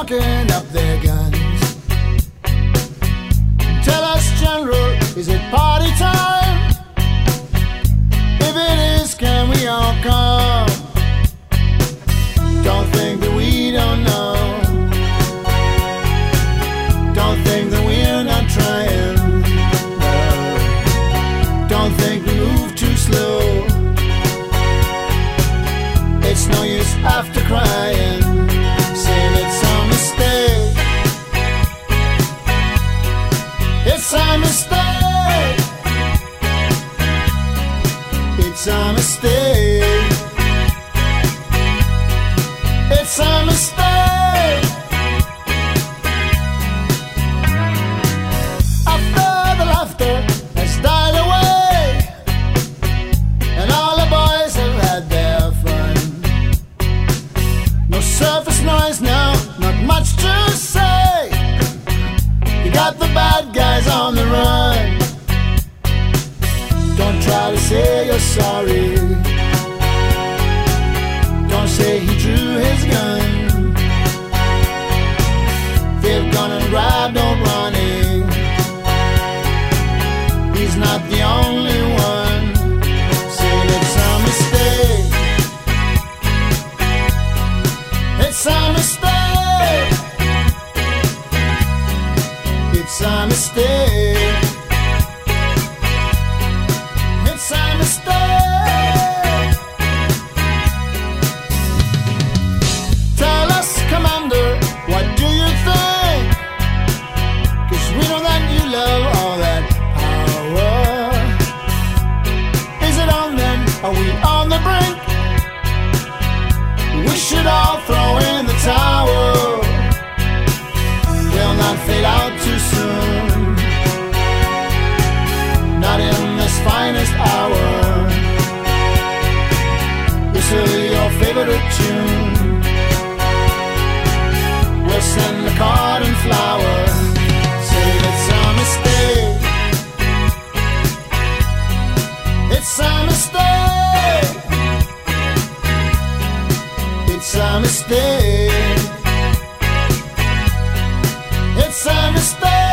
cocking up their guns. Tell us, General, is it party time? If it is, can we all come? Don't think that we don't know. Don't think that we're not trying. No. Don't think we move too slow. It's no use after crying, saying it's a mistake. It's a mistake. It's a mistake. It's a mistake. After the laughter has died away and all the boys have had their fun, no surface noise now, not much to say. You got the bad guys on the run. Don't try to say you're sorry. Don't say he drew his gun. They've gone and grabbed old Ronnie. He's not the only one. Saying it's a mistake. It's a mistake. It's a mistake. It's a mistake. Tell us, Commander, what do you think? 'Cause we know that you love all that power. Is it on then? Are we on the brink? We should all throw in the towel. We'll not fade out too soon. Not in this finest hour. Whistle your favorite tune. We'll send a card and flower. Say it's a mistake. It's a mistake. It's a mistake. It's a mistake.